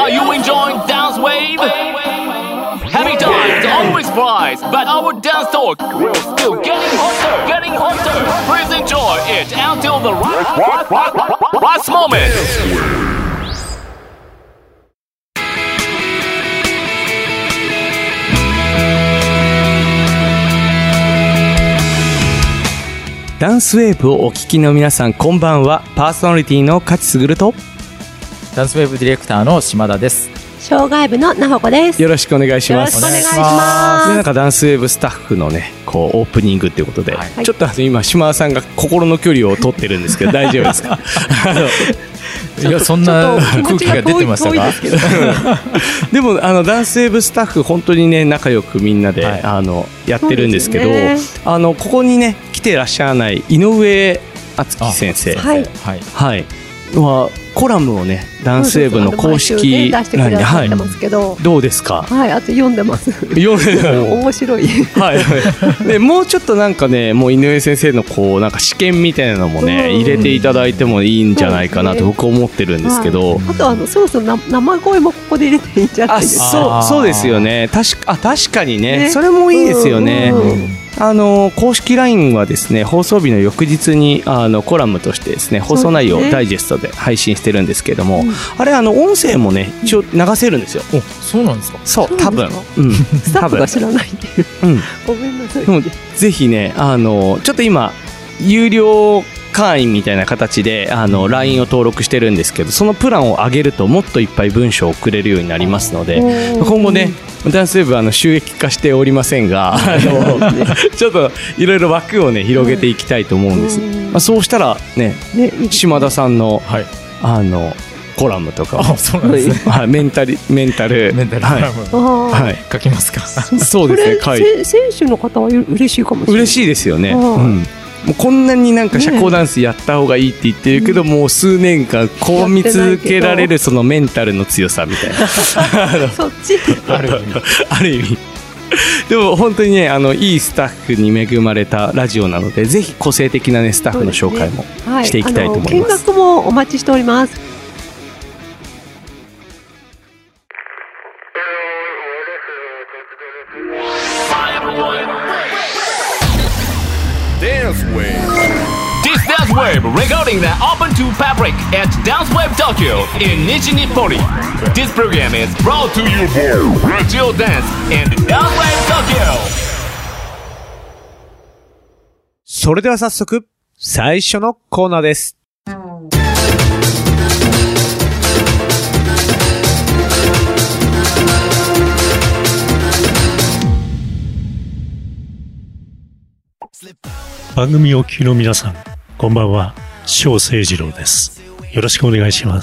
Are you enjoying Dance Wave? Happy times always flies, but our dance talk will still getting hotter. Please enjoy it until the last moment. ダンスウェーブをお聞きの皆さん、こんばんは。パーソナリティの勝卓とダンスウェーブディレクターの島田です。 障害部のなほこです。 よろしくお願いします。 よろしくお願いします。 なんかダンスウェーブスタッフのね、こうオープニングということで、はい、ちょっと今島田さんが心の距離を取ってるんですけど大丈夫ですか？ いや、そんな空気が出てましたか？ でもダンスウェーブスタッフ本当にね仲良くみんなで、はい、やってるんですけど、ここにね来てらっしゃらない井上敦樹先生、はいはい、はコラムをねダンスウェーブの公式欄に入ってますけど、 どうですか？ はい、あと読んでます。面白い。 はい。でもうちょっとなんかね、もう井上先生のこうなんか試験みたいなのもね入れていただいてもいいんじゃないかなと僕思ってるんですけど、 あとそろそろ生声もここで入れていいんじゃないですか？ そうですよね。確かにね、それもいいですよね。公式 LINE はですね放送日の翌日にコラムとしてですね放送内容をダイジェストで配信してるんですけれども、あれ音声もね一応流せるんですよ。 そうなんですか？ そう多分、 スタッフが知らないっていう、ごめんなさい。 ぜひねちょっと今有料会員みたいな形でLINE を登録してるんですけど、そのプランを上げるともっといっぱい文章を送れるようになりますので、今後ねダンスウェーブ収益化しておりませんがちょっといろいろ枠をね広げていきたいと思うんです。そうしたらね島田さんの、はい、コラムとか、 そうなんですね、 はい、メンタルコラム、はい、書きますか？ そうですね。 選手の方は嬉しいかもしれない。 嬉しいですよね。もうこんなになんか社交ダンスやった方がいいって言ってるけど、もう数年間こう見続けられるそのメンタルの強さみたいなそっちある意味でも本当にねいいスタッフに恵まれたラジオなので、ぜひ個性的な、ね、スタッフの紹介もしていきたいと思います。 見学もお待ちしております。 This Dance Wave regarding the Open to Public at Dance Wave Tokyo in Nishi-Nippori. This program is brought to you by Radio Dance and Dance Wave Tokyo. それでは早速最初のコーナーです。 番組お聞きの皆さん、こんばんは。翔誠二郎です。よろしくお願いします。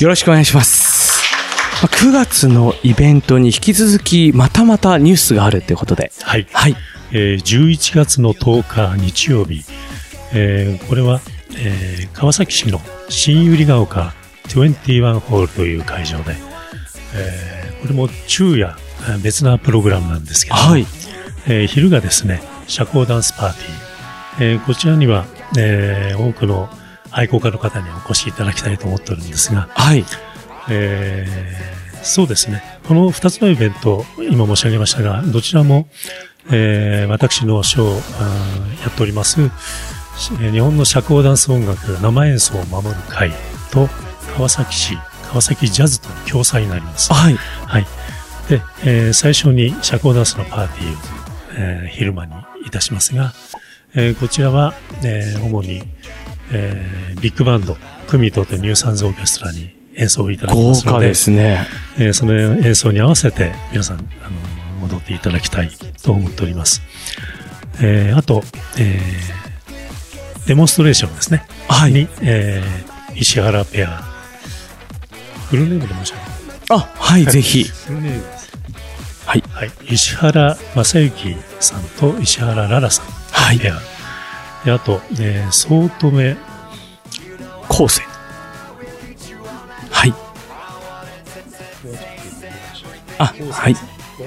よろしくお願いします。9月のイベントに引き続きまたまたニュースがあるということで、 はい、はい。11月の10日日曜日、これは、川崎市の新百合ヶ丘21ホールという会場で、これも昼夜別なプログラムなんですけど、はい、昼がですね社交ダンスパーティー、こちらには、多くの愛好家の方にお越しいただきたいと思っておるんですが、はい、そうですね、この2つのイベント今申し上げましたが、どちらも、私のショーをやっております日本の社交ダンス音楽生演奏を守る会と川崎市川崎ジャズとの共催になります。はい、はい。で、最初に社交ダンスのパーティーを、昼間にいたしますが、こちらは、主に、ビッグバンドクミトとニューサンズオーケストラに演奏をいただきますので、豪華ですね。その演奏に合わせて皆さん戻っていただきたいと思っております。あと、デモンストレーションですね。はい。に、石原ペア。フルネームで申し上げます。 あ、はい、ぜひ。 フルネームです。はい。はい。石原正幸さんと石原ララさん。はい。ペア。で、あと、総留昴生。はい。あ、はい。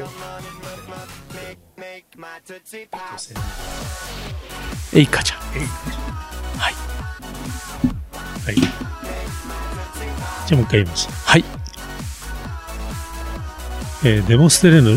エイカちゃん。はい。 はい。じゃあもう一回言います。 はい。 デモンストレー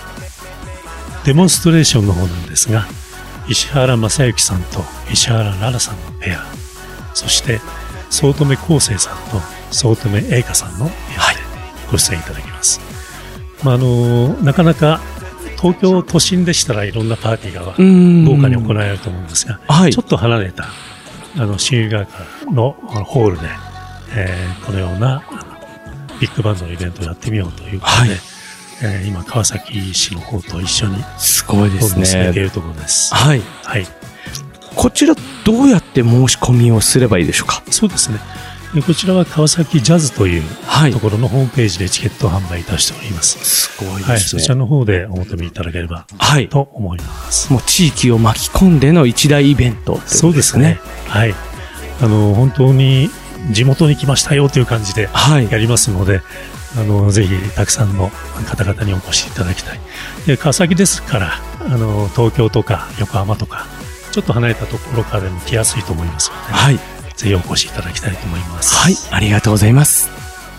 ションの方なんですが、石原正幸さんと石原ララさんのペア、そして早乙女康生さんと早乙女栄華さんのペアでご出演いただきます。なかなか東京都心でしたらいろんなパーティーが豪華に行われると思うんですが、ちょっと離れた新有ヶ丘のホールで、このようなビッグバンドのイベントをやってみようということで、今川崎市の方と一緒にすごいですね。 進めているところです。 はい。 はい。 こちらどうやって申し込みをすればいいでしょうか。 そうですね。こちらは川崎ジャズというところのホームページでチケットを販売いたしております。 すごいですね。 はい。そちらの方でお求めいただければと思います。 もう地域を巻き込んでの一大イベントってことですね。 そうですね。はい。本当に地元に来ましたよという感じでやりますので、ぜひたくさんの方々にお越しいただきたい。で、川崎ですから、東京とか横浜とか、ちょっと離れたところからでも来やすいと思いますので、はい。ぜひお越しいただきたいと思います。 はい。ありがとうございます。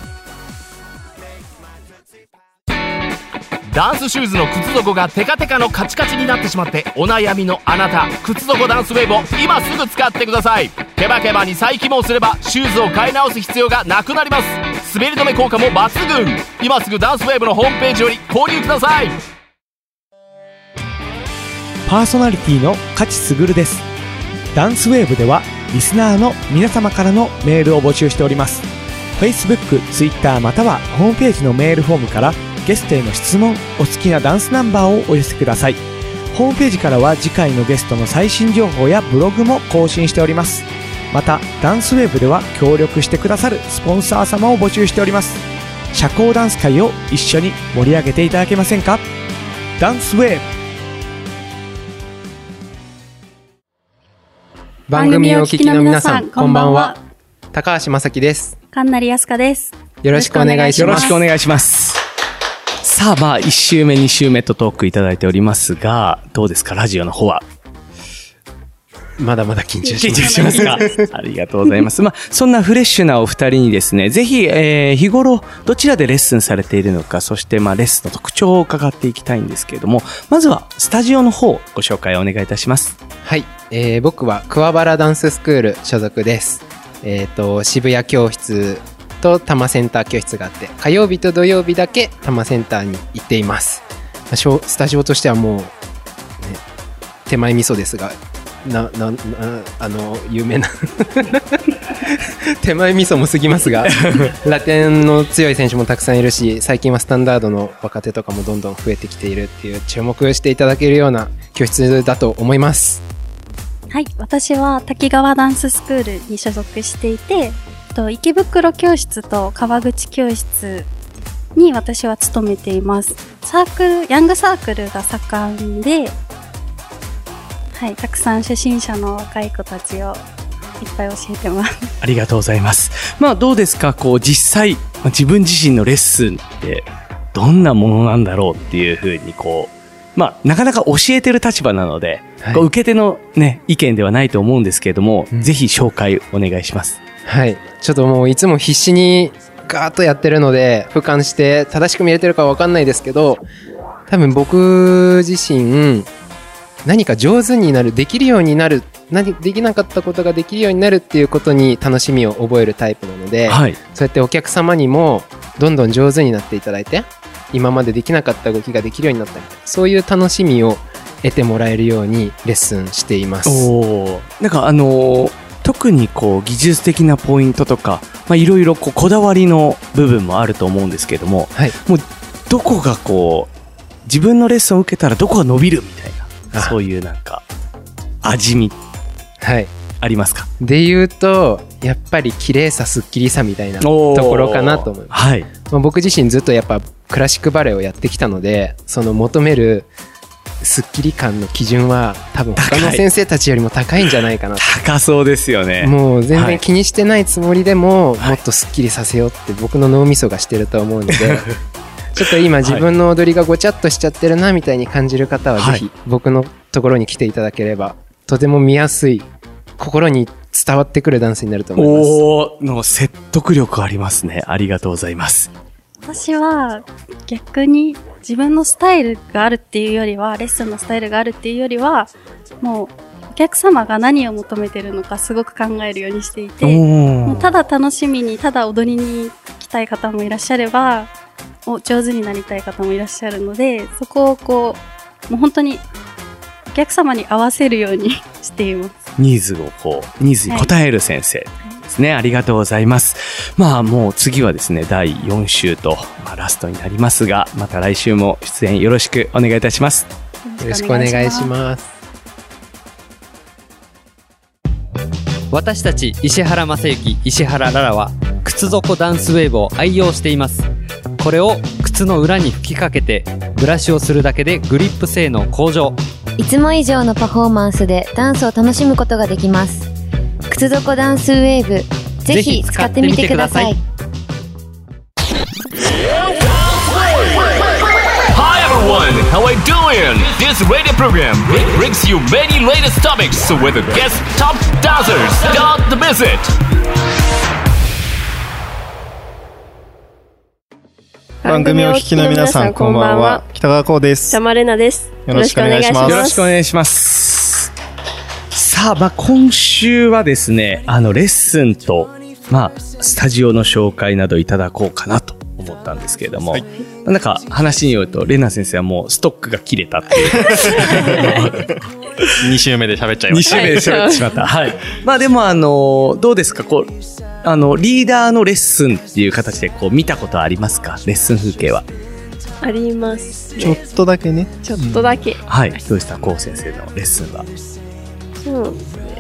ダンスシューズの靴底がテカテカのカチカチになってしまってお悩みのあなた、靴底ダンスウェーブを今すぐ使ってください。ケバケバに再起毛すればシューズを買い直す必要がなくなります。滑り止め効果も抜群。今すぐダンスウェーブのホームページより購入ください。 パーソナリティの勝卓です。ダンスウェーブではリスナーの皆様からのメールを募集しております。 Facebook、Twitter またはホームページのメールフォームからゲストへの質問、お好きなダンスナンバーをお寄せください。ホームページからは次回のゲストの最新情報やブログも更新しております。またダンスウェーブでは協力してくださるスポンサー様を募集しております。社交ダンス界を一緒に盛り上げていただけませんか。ダンスウェーブ。 番組をお聞きの皆さん、こんばんは。高橋正樹です。 神成康香です。 よろしくお願いします。 よろしくお願いします。さあ、1週目、2週目とトークいただいておりますが、どうですか、ラジオの方は。 まだまだ緊張します。 緊張しますか。ありがとうございます。そんなフレッシュなお二人にですね、ぜひ、日頃どちらでレッスンされているのか、そしてレッスンの特徴を伺っていきたいんですけれども、まずはスタジオの方ご紹介お願いいたします。 はい、僕は桑原ダンススクール所属です。渋谷教室と多摩センター教室があって、火曜日と土曜日だけ多摩センターに行っています。スタジオとしてはもう、ね、手前味噌ですが、有名な手前味噌も過ぎますがラテンの強い選手もたくさんいるし、最近はスタンダードの若手とかもどんどん増えてきているっていう、注目していただけるような教室だと思います。 はい、私は滝川ダンススクールに所属していて、池袋教室と川口教室に私は勤めています。ヤングサークルが盛んで、はい、たくさん初心者の若い子たちをいっぱい教えてます。 ありがとうございます。どうですか、実際、自分自身のレッスンってどんなものなんだろうっていうふうになかなか教えてる立場なので、はい、受け手のね、意見ではないと思うんですけれども、ぜひ紹介お願いします。 はい。ちょっともういつも必死にガーッとやってるので、俯瞰して正しく見れてるかわかんないですけど、多分僕自身、何か上手になる、できるようになる、できなかったことができるようになるっていうことに楽しみを覚えるタイプなので、はい、そうやってお客様にもどんどん上手になっていただいて、今までできなかった動きができるようになったり、そういう楽しみを得てもらえるようにレッスンしています。 なんか特に技術的なポイントとか、いろいろこだわりの部分もあると思うんですけれども、はい、もうどこが自分のレッスンを受けたらどこが伸びるみたいな、そういうなんか味見、はい、ありますか？ で言うとやっぱり綺麗さ、スッキリさみたいなところかなと思います。はい、僕自身ずっとやっぱクラシックバレエをやってきたので、その求めるスッキリ感の基準は多分他の先生たちよりも高いんじゃないかなと。 高そうですよね。 もう全然気にしてないつもりでも、もっとスッキリさせようって僕の脳みそがしてると思うのでちょっと今自分の踊りがごちゃっとしちゃってるなみたいに感じる方はぜひ僕のところに来ていただければ、とても見やすい、心に伝わってくるダンスになると思います。 の説得力ありますね。ありがとうございます。 私は逆に自分のスタイルがあるっていうよりは、レッスンのスタイルがあるっていうよりは、もうお客様が何を求めてるのかすごく考えるようにしていて、もうただ楽しみに、ただ踊りに来たい方もいらっしゃれば、上手になりたい方もいらっしゃるので、そこをこう、もう本当にお客様に合わせるようにしています。 ニーズに応える先生ですね。ありがとうございます。まあもう次はですね、第4週と、ラストになりますが、また来週も出演よろしくお願いいたします。 よろしくお願いします。 私たち石原正幸、石原ララは靴底ダンスウェーブを愛用しています。これを靴の裏に吹きかけてブラシをするだけでグリップ性能向上。 いつも以上のパフォーマンスでダンスを楽しむことができます。靴底ダンスウェーブ、ぜひ使ってみてください。 Hi everyone, how are you doing? This radio program brings you many latest topics with guest top dancers. Don't miss it. 番組をお聞きの皆さん、こんばんは。北川光です。 玉玲奈です。 よろしくお願いします。 よろしくお願いします。さあ、今週はですね、レッスンと、スタジオの紹介などいただこうかなと思ったんですけれども、はい、なんか話によると、玲奈先生はもうストックが切れたっていう。 2週目で喋っちゃいました。 2週目で喋ってしまった。はい。でもどうですか、リーダーのレッスンっていう形で見たことありますか？レッスン風景は。 ありますね。 ちょっとだけね。 ちょっとだけ。 はい。どうでしたコウ先生のレッスンは。 そう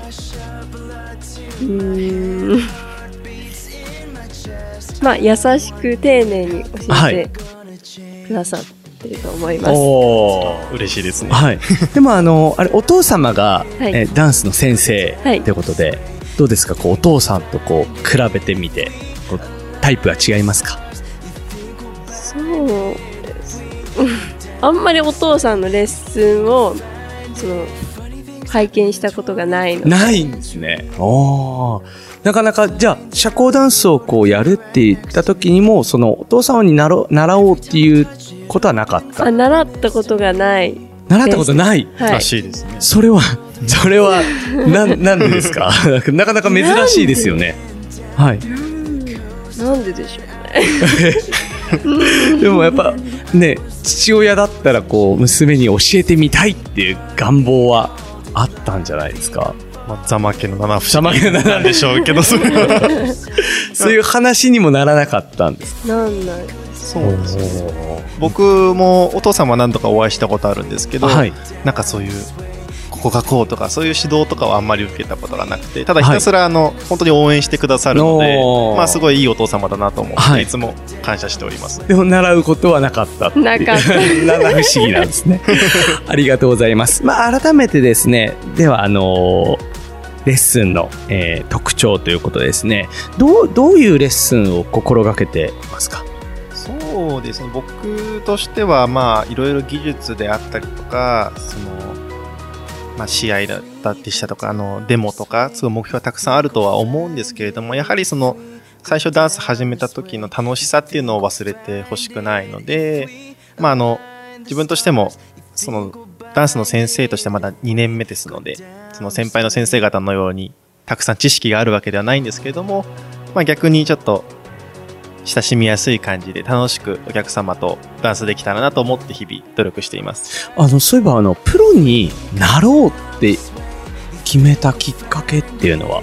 ですね。優しく丁寧に教えてくださってると思います。 おー、嬉しいですね。 はい。でもあれお父様が、ダンスの先生ということで、どうですかお父さんと比べてみてタイプは違いますか？ そうです。あんまりお父さんのレッスンを拝見したことがないので。 ないんですね。なかなかじゃあ社交ダンスをやるって言った時にもお父様に習おうっていうことはなかった？ 習ったことがない。 習ったことない、 らしいですね。 それはなんでですか？なかなか珍しいですよね。はい。 なんででしょうね。 でもやっぱね、父親だったら娘に教えてみたいっていう願望はあったんじゃないですか？ ざまけの七不思議なんでしょうけど、そういう話にもならなかったんです。 なんない。 そうですね。僕もお父様は何度かお会いしたことあるんですけど、なんかそういうここがこうとかそういう指導とかはあんまり受けたことがなくて、ただひたすら本当に応援してくださるので、すごいいいお父様だなと思って、いつも感謝しております。 でも習うことはなかったっていう。 なかった。 七不思議なんですね。ありがとうございます。改めてですね、ではレッスンの、特徴ということですね。どういうレッスンを心がけていますか？ そうですね。僕としてはいろいろ技術であったりとか、試合だったりしたとか、デモとか、すごい目標がたくさんあるとは思うんですけれども、やはり最初ダンス始めた時の楽しさっていうのを忘れてほしくないので、自分としてもダンスの先生としてまだ2年目ですので、先輩の先生方のようにたくさん知識があるわけではないんですけれども、逆にちょっと親しみやすい感じで楽しくお客様とダンスできたらなと思って日々努力しています。 そういえばプロになろうって決めたきっかけっていうのは？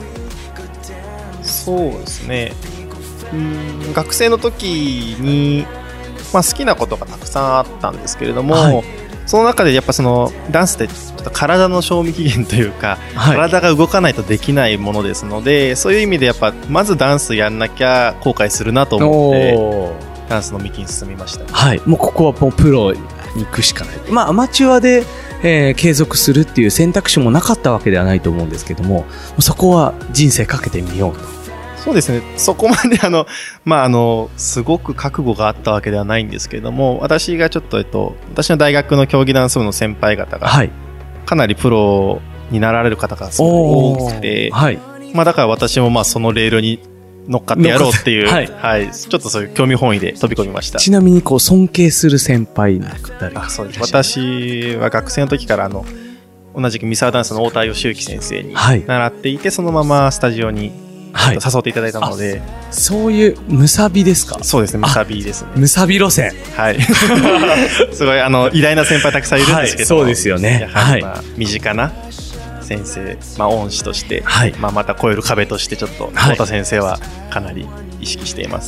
そうですね。学生の時に、好きなことがたくさんあったんですけれども、その中でやっぱダンスってちょっと体の賞味期限というか、体が動かないとできないものですので、そういう意味でやっぱまずダンスやんなきゃ後悔するなと思ってダンスの道に進みました。 はい。もうここはもうプロに行くしかない。アマチュアで、継続するっていう選択肢もなかったわけではないと思うんですけども、そこは人生かけてみようと。 そうですね。そこまですごく覚悟があったわけではないんですけれども、私がちょっと、私の大学の競技ダンス部の先輩方が、かなりプロになられる方がすごく多くて、だから私もそのレールに乗っかってやろうっていう、 はいはい、ちょっとそういう興味本位で飛び込みました。 ちなみにこう尊敬する先輩の誰か。 そうです。私は学生の時から同じくミサーダンスの太田義之先生に習っていて、そのままスタジオに誘っていただいたので、 そういうムサビですか？ そうですね、ムサビですね。 ムサビ路線。 はい。すごい偉大な先輩たくさんいるんですけど、 はい、そうですよね。 やはり身近な先生、恩師として、はい、また超える壁としてちょっと太田先生はかなり意識しています。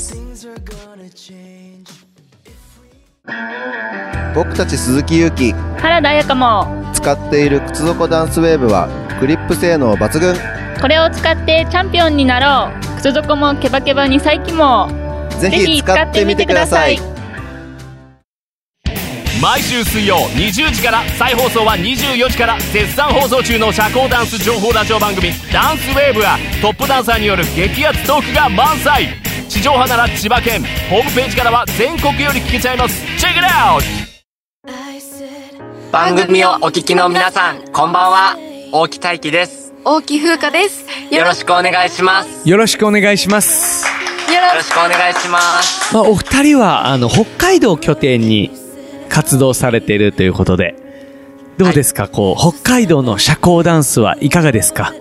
僕たち鈴木勇気、 原田彩香も使っている靴底ダンスウェーブはグリップ性能抜群。 これを使ってチャンピオンになろう。靴底もケバケバに再起もぜひ使ってみてください。 毎週水曜20時から再放送は24時から絶賛放送中の社交ダンス情報ラジオ番組ダンスウェーブはトップダンサーによる激アツトークが満載。地上波なら千葉県、ホームページからは全国より聞けちゃいます。チェックイットアウト。 番組をお聞きの皆さん、こんばんは。大木大輝です。 大木風花です。 よろしくお願いします。 よろしくお願いします。 よろしくお願いします。 お二人は北海道を拠点に活動されているということで、どうですか、こう北海道の社交ダンスはいかがですか？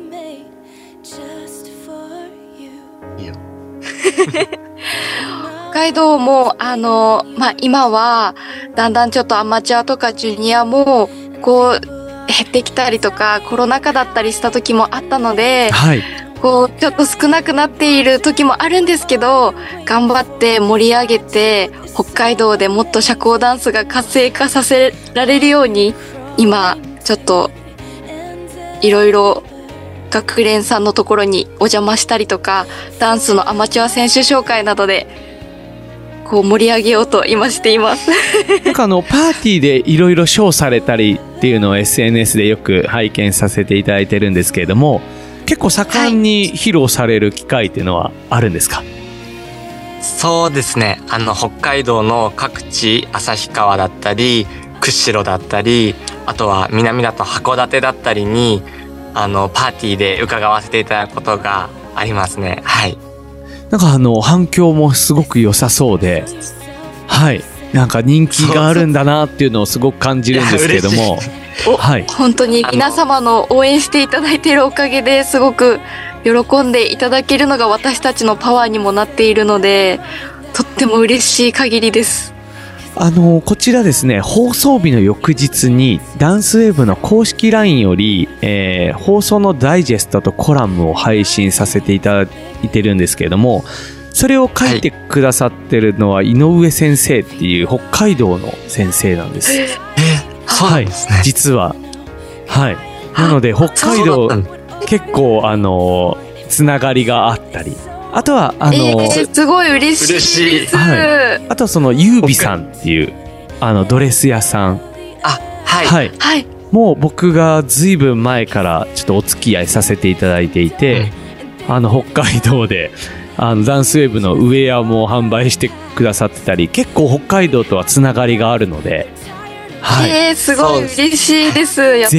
北海道も今はだんだんちょっとアマチュアとかジュニアもこう減ってきたりとか、コロナ禍だったりした時もあったので、はい、こうちょっと少なくなっている時もあるんですけど、頑張って盛り上げて北海道でもっと社交ダンスが活性化させられるように、今ちょっといろいろ学連さんのところにお邪魔したりとか、ダンスのアマチュア選手紹介などでこう盛り上げようと今していますなんかパーティーでいろいろショーされたりっていうのを SNS でよく拝見させていただいてるんですけれども、結構盛んに披露される機会っていうのはあるんですか？ そうですね、北海道の各地、旭川だったり釧路だったり、あとは南だと函館だったりにパーティーで伺わせていただくことがありますね。はい。 なんか反響もすごく良さそうで、はい、なんか人気があるんだなっていうのをすごく感じるんですけども、はい、 本当に皆様の応援していただいているおかげですごく喜んでいただけるのが私たちのパワーにもなっているので、とっても嬉しい限りです。 こちらですね、放送日の翌日にダンスウェーブの公式 LINE より、放送のダイジェストとコラムを配信させていただいてるんですけれども、それを書いてくださってるのは井上先生っていう北海道の先生なんです。 そうなんですね。 はい、実は。はい。なので北海道結構つながりがあったり、あとはすごい嬉しいです。 はい。あとはそのゆうびさんっていうドレス屋さん。 はいはいはい。もう僕がずいぶん前からちょっとお付き合いさせていただいていて、北海道でダンスウェーブのウェアも販売してくださってたり、結構北海道とはつながりがあるので、 はい。すごい嬉しいです。やった。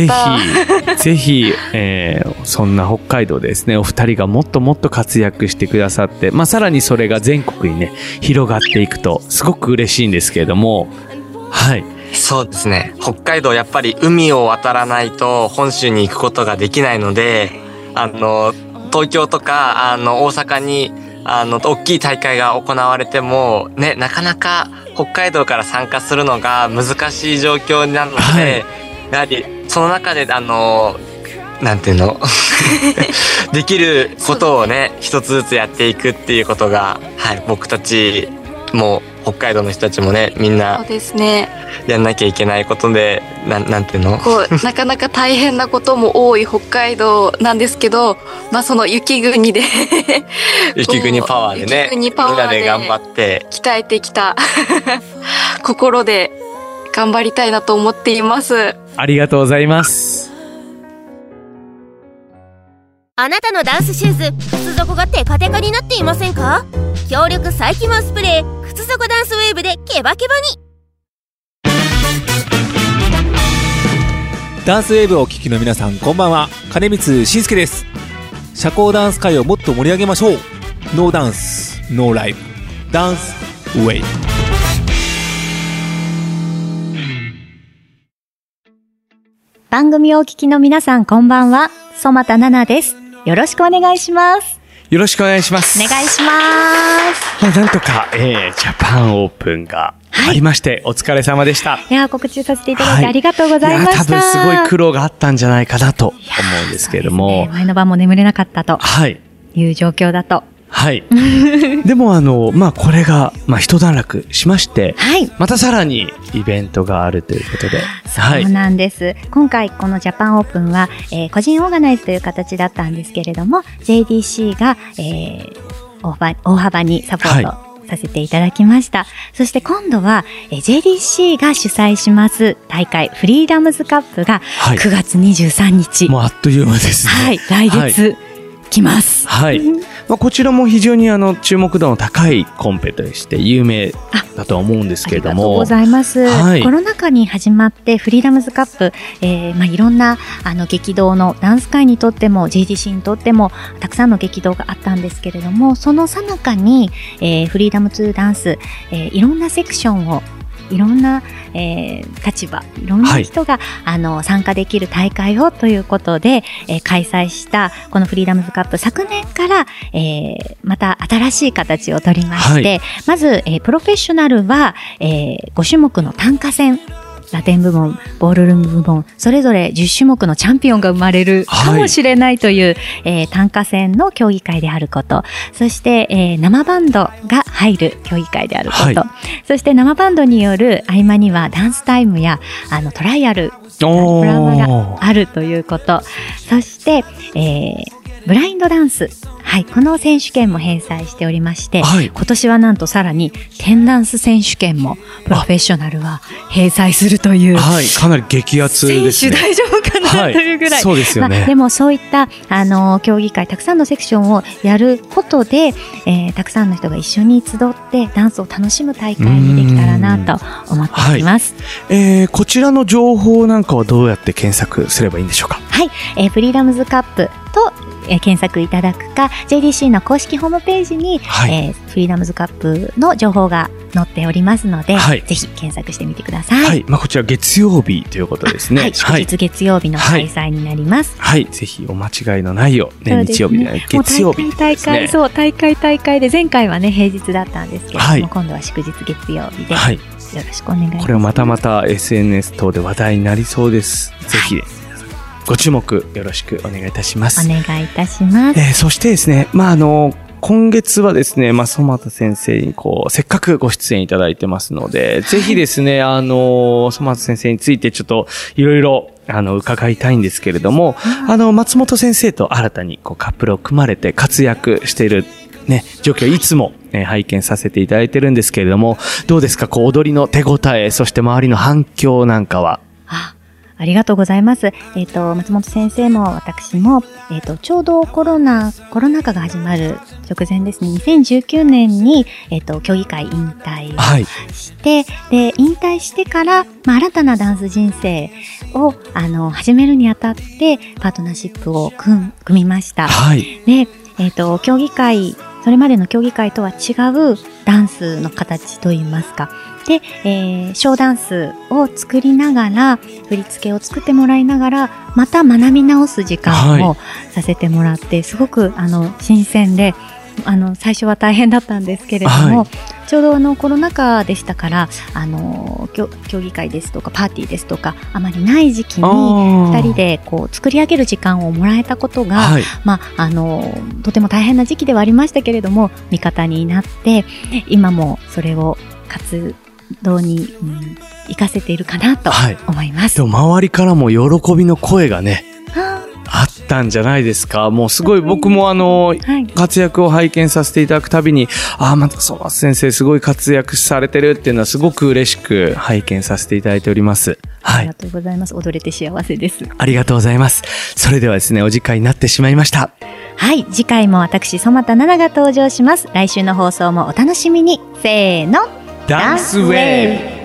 ぜひ、そんな北海道でですね、お二人がもっともっと活躍してくださって、さらにそれが全国にね、広がっていくと、すごく嬉しいんですけれども、はい。 そうですね。北海道やっぱり海を渡らないと本州に行くことができないので、東京とか、大阪に、大きい大会が行われても、ね、なかなか北海道から参加するのが難しい状況なので、はい、やはり、その中で、なんていうのできることをね、一つずつやっていくっていうことが、はい、僕たちも、北海道の人たちもね、みんな、 そうですね。 やんなきゃいけないことで、なんていうのなかなか大変なことも多い北海道なんですけど、その雪国で雪国パワーでね、みんなで頑張って鍛えてきた心で頑張りたいなと思っています。 ありがとうございます。 あなたのダンスシューズ、靴底がテカテカになっていませんか？強力再起毛スプレー、靴底ダンスウェーブでケバケバに。 ダンスウェーブをお聴きの皆さん、こんばんは。金光信介です。社交ダンス界をもっと盛り上げましょう。 ノーダンスノーライブダンスウェイブ。 番組をお聞きの皆さんこんばんは、曽又奈々です。よろしくお願いします。 よろしくお願いします。 お願いします。 なんとか、ジャパンオープンがありまして、お疲れ様でした。 いや、告知させていただいてありがとうございました。 多分すごい苦労があったんじゃないかなと思うんですけれども、 前の晩も眠れなかったという状況だと。 はい。でもこれが、一段落しまして、またさらにイベントがあるということで。 そうなんです。今回このジャパンオープンは、個人オーガナイズという形だったんですけれども、JDC が、大幅にサポートさせていただきました。そして今度は、JDC が主催します大会、フリーダムズカップが9月23日。 もうあっという間ですね。 はい、来月。来ます。 はい。こちらも非常に注目度の高いコンペとして有名だとは思うんですけれども。 ありがとうございます。コロナ禍に始まってフリーダムズカップ、いろんな激動のダンス界にとっても JDC にとってもたくさんの激動があったんですけれども、その最中に、フリーダムズダンス、いろんなセクションをいろんな、立場、いろんな人が、参加できる大会をということで、開催したこのフリーダムズカップ、昨年から、また新しい形を取りまして、まず、プロフェッショナルは、5種目の単価戦、ラテン部門、ボールルーム部門、それぞれ10種目のチャンピオンが生まれるかもしれないという、単価戦の競技会であること、そして、生バンドが入る競技会であること、そして生バンドによる合間にはダンスタイムやトライアル、ドラマがあるということ、そして、ブラインドダンス、この選手権も閉催しておりまして、今年はなんとさらに10ダンス選手権もプロフェッショナルは閉催するという、 かなり激アツですね。 選手大丈夫かなというぐらい、 そうですよね。 でもそういった競技会、たくさんのセクションをやることで、たくさんの人が一緒に集ってダンスを楽しむ大会にできたらなと思っております。 こちらの情報なんかはどうやって検索すればいいんでしょうか。 フリーダムズカップと検索いただくか JDC の公式ホームページに、フリーダムズカップの情報が載っておりますので、ぜひ検索してみてください。 こちら月曜日ということですね。 祝日月曜日の開催になります。 ぜひお間違いのないよう、日曜日で月曜日ですね。 大会で前回はね平日だったんですけれども、今度は祝日月曜日で、よろしくお願いします。 これをまた SNS 等で話題になりそうです。ぜひご注目よろしくお願いいたします。 お願いいたします。 そしてですね、今月はですね、曽又先生にせっかくご出演いただいてますので、ぜひですね、曽又先生についてちょっといろいろ伺いたいんですけれども、松本先生と新たにカップルを組まれて活躍している状況いつも、拝見させていただいてるんですけれども、どうですか、踊りの手応え、そして周りの反響なんかは。 ありがとうございます。松本先生も私も、ちょうどコロナ禍が始まる直前ですね、2019年に、競技会引退をして、で、引退してから、新たなダンス人生を、始めるにあたって、パートナーシップを組みました。で、競技会、それまでの競技会とは違うダンスの形といいますか。で、ショーダンスを作りながら、振り付けを作ってもらいながら、また学び直す時間をさせてもらって、すごく新鮮で、最初は大変だったんですけれども、ちょうどコロナ禍でしたから、競技会ですとかパーティーですとかあまりない時期に2人で作り上げる時間をもらえたことが、とても大変な時期ではありましたけれども、味方になって今もそれを活動に、活かせているかなと思います。 でも周りからも喜びの声がね、あったんじゃないですか。もうすごい僕も活躍を拝見させていただくたびに、また曽又先生すごい活躍されてるっていうのはすごく嬉しく拝見させていただいております。 ありがとうございます。踊れて幸せです。 ありがとうございます。それではですね、お時間になってしまいました。 次回も私曽又奈々が登場します。来週の放送もお楽しみに。せーの、 ダンスウェーブ。